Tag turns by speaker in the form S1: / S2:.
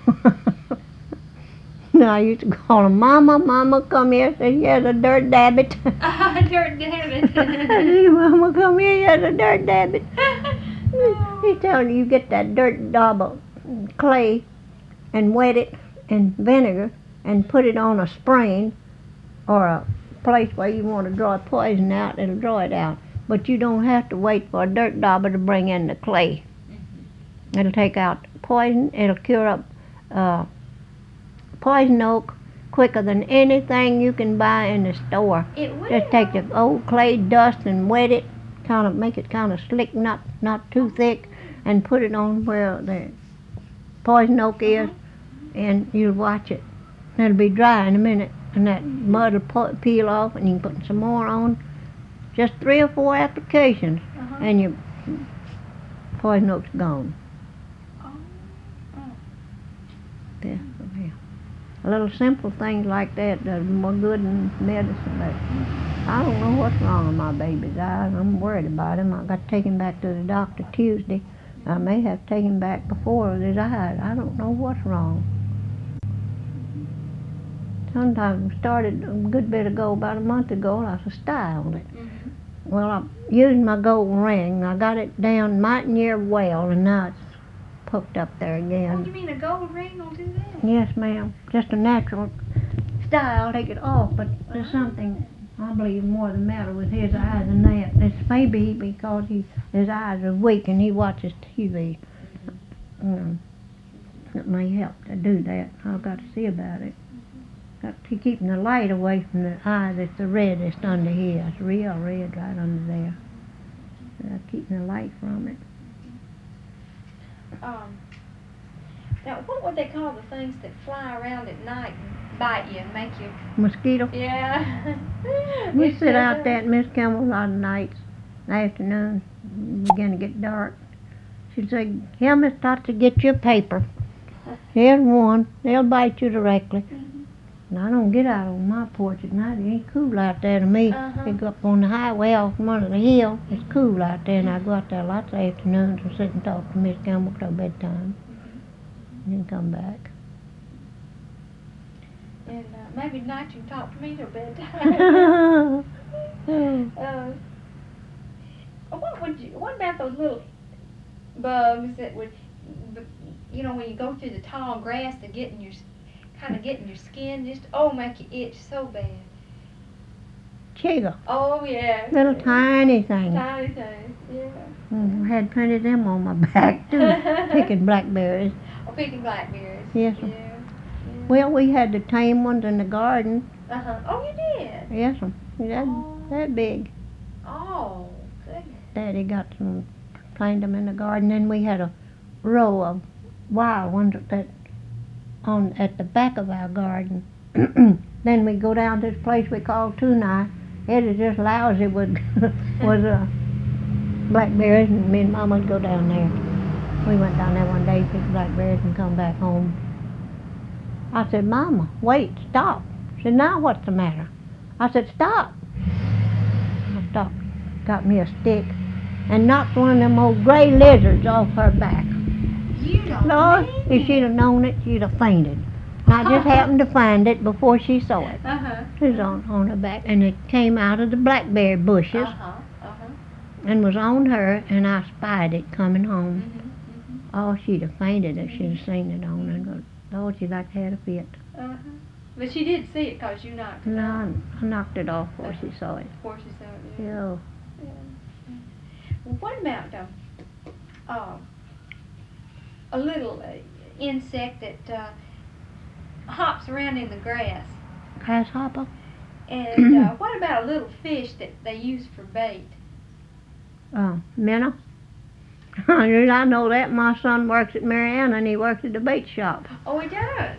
S1: I used to call him, Mama, Mama, come here. Said, here's a dirt dabbit.
S2: Dirt dabbit.
S1: I said, Mama, come here, here's a dirt dabbit. He telling you get that dirt daub of clay and wet it in vinegar and put it on a spring or a place where you want to draw poison out. It'll draw it out. But you don't have to wait for a dirt dauber to bring in the clay. It'll take out poison. It'll cure up poison oak quicker than anything you can buy in the store.
S2: It will.
S1: Just take the old clay dust and wet it, kind of make it kind of slick, not too thick, and put it on where the poison oak is, and you'll watch it. It'll be dry in a minute, and that mud will peel off, and you can put some more on. Just 3 or 4 applications, and your poison oak's gone. Yeah. A little simple things like that does more good than medicine. But I don't know what's wrong with my baby's eyes. I'm worried about him. I got to take him back to the doctor Tuesday. I may have to take him back before with his eyes. I don't know what's wrong. Sometimes started a good bit ago, about a month ago, I was styled it. Well, I used my gold ring. I got it down mighty near well, and now it's poked up there again.
S2: Oh, you mean a gold ring will do that?
S1: Yes, ma'am. Just a natural style, take it off, but there's something, I believe, more the matter with his eyes than that. It's maybe because his eyes are weak and he watches TV. It may help to do that. I've got to see about it. Got to keep the light away from the eye that's the reddest under here. It's real red right under there. Keeping the light from it.
S2: Now, what would they call the things that fly around at night and bite you and make you...
S1: Mosquito?
S2: Yeah.
S1: We sit out there at Miss Campbell a lot of nights, afternoons, begin to get dark. She'd say, here, Miss Dottie, get your paper. Here's one. They'll bite you directly. And I don't get out on my porch at night. It ain't cool out there to me. I go up on the highway off from under the hill. It's cool out there, and I go out there lots of afternoons and sit and talk to Miss Campbell till bedtime. And then come back.
S2: And maybe tonight you can talk to me till bedtime. What about those little bugs that would, you know, when you go through the tall grass to get in your skin, just make you itch so bad.
S1: Chigga.
S2: Oh yeah.
S1: Little tiny things.
S2: Tiny things, yeah.
S1: I had plenty of them on my back too, picking blackberries.
S2: Oh, picking blackberries.
S1: Yes.
S2: Yeah.
S1: Well, we had the tame ones in the garden.
S2: Oh, you did?
S1: Yes, that big.
S2: Oh, goodness.
S1: Daddy got some, planted them in the garden. Then we had a row of wild ones at the back of our garden. Then we go down to this place we call Tunai. It is just lousy with blackberries, and me and Mama would go down there. We went down there one day, picked blackberries, and come back home. I said, Mama, wait, stop. She said, now what's the matter? I said, stop. I stopped, got me a stick, and knocked one of them old gray lizards off her back.
S2: You don't
S1: Lord, if she'd have known it, she'd have fainted. And I just happened to find it before she saw it. It was on her back, and it came out of the blackberry bushes and was on her, and I spied it coming home. Oh, she'd have fainted if she'd have seen it on her. Lord, she'd like to have a fit.
S2: But she did see it because you knocked it off.
S1: No, I knocked it off before she saw it.
S2: Before she saw it,
S1: Yeah.
S2: Well, what about a little insect that hops around in the grass?
S1: Grasshopper?
S2: And what about a little fish that they use for bait?
S1: Minnow? I know that. My son works at Mariana, and he works at the bait shop.
S2: Oh, he does?